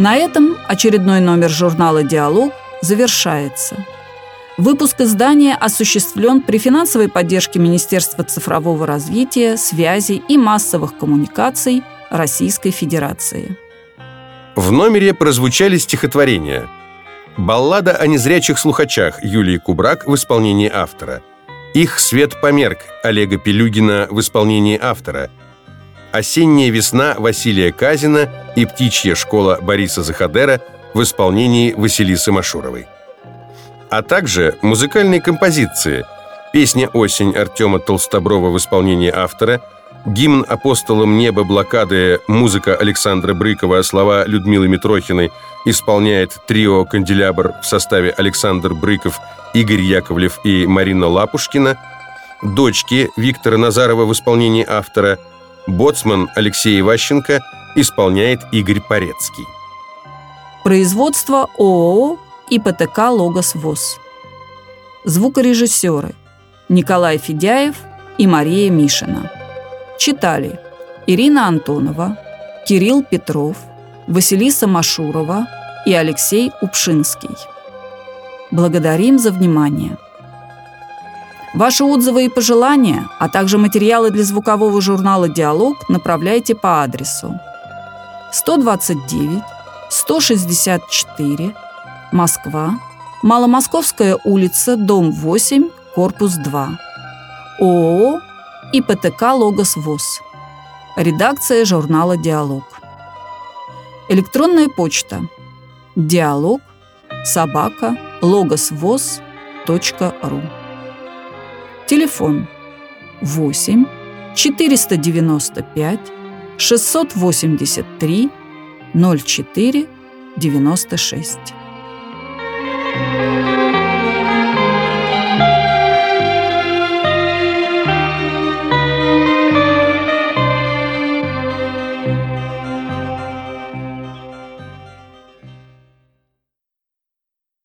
На этом очередной номер журнала «Диалог» завершается. Выпуск издания осуществлен при финансовой поддержке Министерства цифрового развития, связи и массовых коммуникаций Российской Федерации. В номере прозвучали стихотворения: «Баллада о незрячих слухачах» Юлии Кубрак в исполнении автора, «Их свет померк» Олега Пелюгина в исполнении автора, «Осенняя весна» Василия Казина и «Птичья школа» Бориса Захадера в исполнении Василисы Машуровой. А также музыкальные композиции: песня «Осень» Артема Толстоброва в исполнении автора, гимн апостолам неба блокады, музыка Александра Брыкова, слова Людмилы Митрохиной, исполняет трио «Канделябр» в составе Александр Брыков, Игорь Яковлев и Марина Лапушкина, «Дочки» Виктора Назарова в исполнении автора, «Боцман» Алексей Иващенко исполняет Игорь Порецкий. Производство ООО ИПТК «Логос ВОС». Звукорежиссеры Николай Федяев и Мария Мишина. Читали Ирина Антонова, Кирилл Петров, Василиса Машурова и Алексей Упшинский. Благодарим за внимание. Ваши отзывы и пожелания, а также материалы для звукового журнала «Диалог» направляйте по адресу 129 164 Москва, Маломосковская улица, дом 8, корпус 2. ООО ИПТК «Логос ВОС». Редакция журнала «Диалог». Электронная почта: dialog@logosvoz.ru. Телефон 8 495 683 04 96.